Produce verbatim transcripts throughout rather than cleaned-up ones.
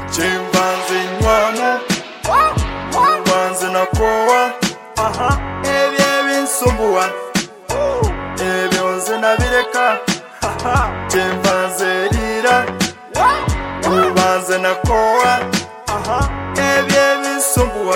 Chimpanzee nywamu Mwanze na kowa Ebyo ebinsumbuwa Ebyo nze nabireka Chimpanzee lira Mwanze na kowa Ebyo ebinsumbuwa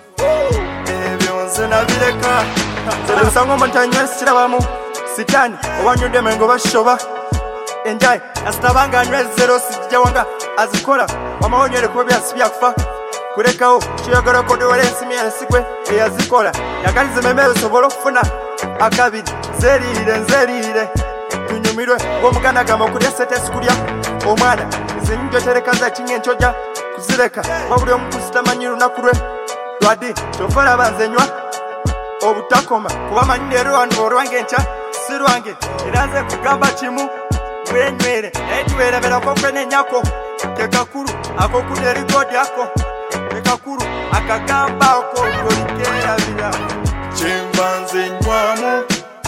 Ebyo nze nabireka Zere bisango mantanywe sirabamu Sitani obanyude mengo bashoba Enjai asitabanga anywe zero sijja wanga azikola wamawonyere kuba byasibya kufa kurekaho kiyogora ko dole ensimi yasikwe eyazikola yakalize memero sobolo kufuna akabiri zerire nzerire tunyumirwe ngo mugana gama kulya sete kulya omwana izinjo terekaza kinye nchoja kuzireka wabuli omukusita manyiru nakulwe lwadi tofola banzenywa obutakoma kuba manyero wano orwange ncha sirwange iraze kugamba kimu wenywere etwere bera ko kwene nyako tekakuru ako kuderi god yako tekakuru akagamba ko kolikera bila Chimpanzee nywamu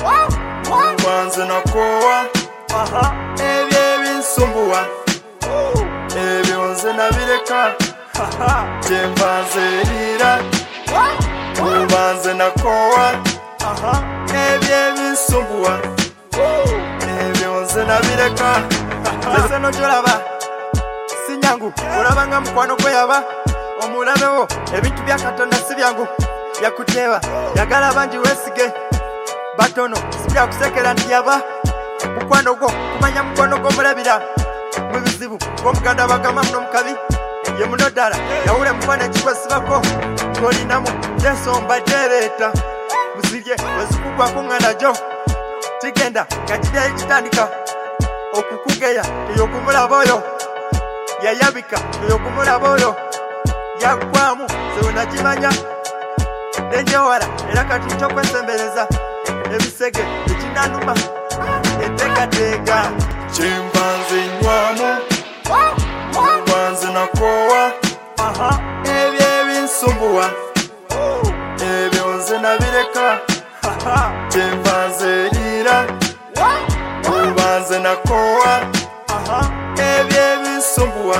Mwanze na kowa aha ebyo ebinsumbuwa ebyo nze nabireka Chimpanzee lira Mwanze na kowa aha ebyo ebinsumbuwa ebyo nze nabireka Zese no jolaba Sinyangu olabanga mukwano kwe yaba omulabewo ebintu bya Katonda si byangu yakuteba yagala bangi wesige batono sibya kusekera ndi yaba mukwano gwo kumanya mukwano gwo mulabira mu bizibu omuganda bagama muno mukabi ye muno ddala yawule mukwano ekigwa sibako tolinamu yesomba tereta musirye wezikugwa kuŋŋanda gyo kigenda kakirya ekitandika okukugeya eyokumulaba oyo yayabika eyokumulaba oyo yagwamu zewona kimanya nenjewala era kati kyokwesembereza ebisege ekinanuma enteekateeka Chimpanzee nywamu Mwanze na kowa ebyo ebinsumbuwa ebyo nze nabireka Chimpanzee lira Mwanze na kowa ebyo ebinsumbuwa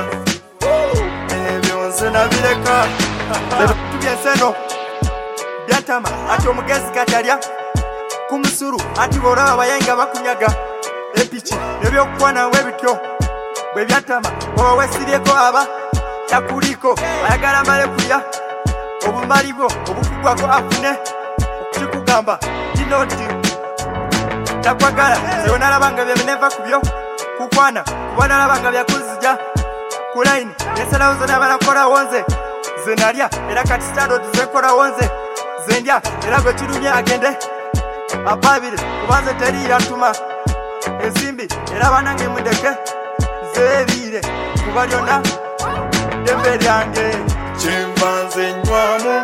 ebyo nze nabireka tubyenseno byatama ati omugezi katalya kumusuru ati boraba abayenga bakunyaga epiki nebyokukwana bityo bwe byatama oba wesiryeko aba yakuliko ayagala male kulya obumali bwo obukugwako afune okukikugamba kinoti takwagala sewe nalabanga byamineva kubyo kukwana kuba nalabanga byakuzija kulaini nesalawo zona balakola wonze zenalya era kati stado zekola wonze zendya era gwe kirumye agende apabire kubanze teri yatuma ezimbi era banange mudeke zerire kuba lyonna dembe lyange Chimpanzee nywamu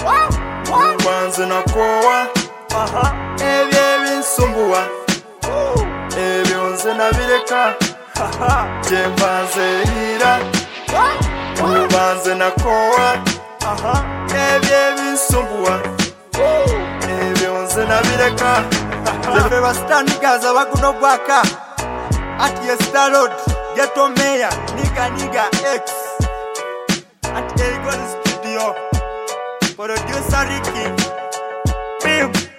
Mwanze na kowa ebyo ebinsumbuwa ebyo nze nabireka Chimpanzee lira Mwanze na kowa ebyo ebinsumbuwa ebyo nze nabireka Zebe bastanigaza baguno gwaka Ati ye Starlord Ghetto Mayor Niga Niga X Ati Erigon Studio Producer Ricky Bim